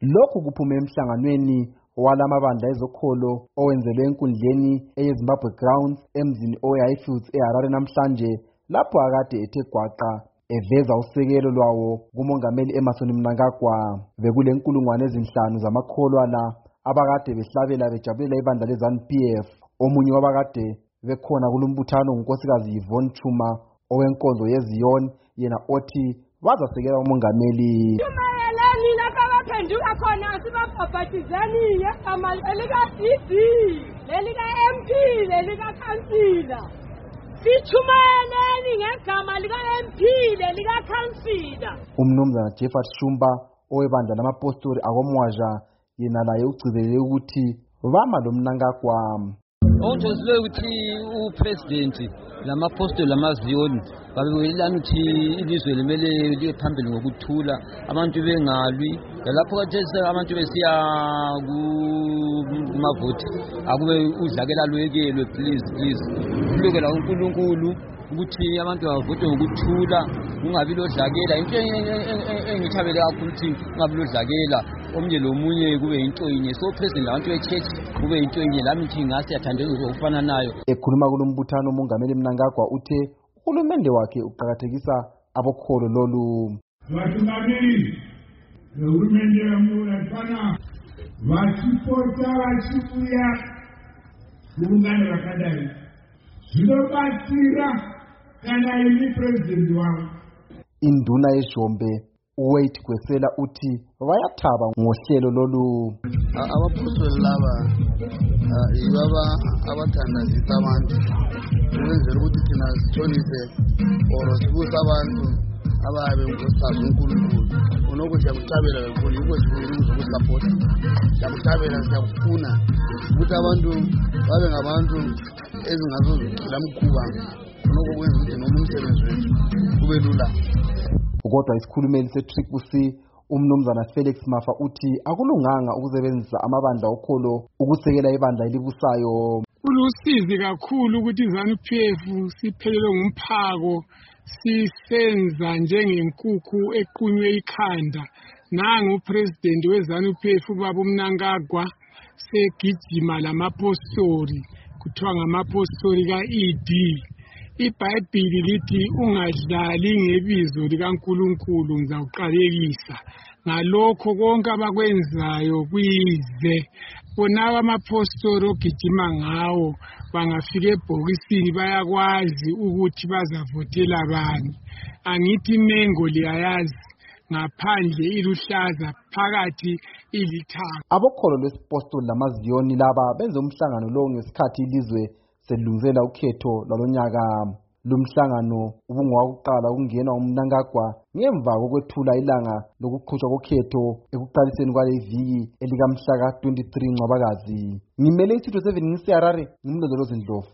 Lokhu kuphume emhlanganweni walamabandla ezokholo owenzelwe enkundleni eyeZimbabwe Grounds emzini oHighfields eHarare namhlanje, lapho akade ethe gwaqa eveza usekelo lwawo kumongameli Emmerson Mnangagwa. Bekulenkulungwane ezinhlanu zamakholwa la abakade behlabela bejabulela ibandla leZANU-PF. Omunye wabakade bekhona kulombuthano ngunkosikazi Yvonne Chuma owenkonzo yeZion, yena othi bazasekela umongameli. Nina kabaphenduka khona sibabhabhatizeni ngegama elika-DD, lelika-MP, lelika-Councillor. Sithumeleni ngegama lika-MP lelika-Councillor. Umnumzana Jeffat Shumba owebandla lamapostori akomwaja yena laye ugcizelele ukuthi bama lo Mnangagwa. Okuthozile ukuthi upresident lamapostori lamaZion babewelana ukuthi ilizwe limele liye phambili ngokuthula, abantu bengalwi. Lapho kathesa abantu besiya kumavoti akube udlakela lwekelwe, please kulekela uNkulunkulu ukuthi abantu bavote ngokuthula, kungabi lodlakela. Into engithabele kakhulu ukuthi kungabi lodlakela, omnye lomunye kube into inye. So president abantu be-church kube into inye, lami ngithi ngase yathandeka ukufana nayo. Ekhuluma kulombuthano umongameli Mnangagwa uthe uhulumende wakhe uqhakathekisa abokholo lolu. Vatungamiri vehurumende vanoratana vachipota vachiuya kuungano vakadai zvinobatsira kana imi president wavo. Induna yeZhombe uWade Gwesela uthi bayathaba ngohlelo lolu. Abaphosoli laba ibaba abathandazisa abantu ukwenzela ukuthi thina sithonise or sibuse abantu ababe ngosazi uNkulunkulu. Unokuthi yakuthabela kakhulu yikho sifuna ukuzokusapota. Yakuthabela siyakufuna ukuthi abantu babe ngabantu ezingazozicila mkhuba, unokwenza ukuthi noma umsebenzi wethu kube lula. Kodwa isikhulumeli se-CCC umnumzana Felix Mafa uthi akulunganga ukusebenzisa amabandla okholo ukusekela ibandla elibusayo. Kulusizi kakhulu ukuthi iZANU-PF siphelelwe ngumphako, sisenza njengenkukhu equnywe ikhanda. Nangu upresident weZANU-PF ubaba uMnangagwa segijima lamapostori, kuthiwa ngamapostori ka-ED. IBhayibhili lithi ungadlali ngebizo likaNkulunkulu ngizawuqalekisa. Ngalokho konke abakwenzayo kwize bonaba amapostori ogijima ngawo bangafika ebhokisini bayakwazi ukuthi bazavotela bani. Angithi imengo liyayazi, ngaphandle iluhlaza phakathi ilithanga. Abokholo lwesipostoli lamaZion laba benze umhlangano lo ngesikhathi ilizwe selungisela ukhetho lwalonyaka. Lumhlangano ubungowakuqala ukungena uMnangagwa ngemva kokwethula ilanga lokuqhutshwa kokhetho ekuqaliseni kwale viki elikamhla ka-23 Ncwabakazi. Ngimele iStudio 7 ngiseHarare, ngimlondolozi Ndlovu.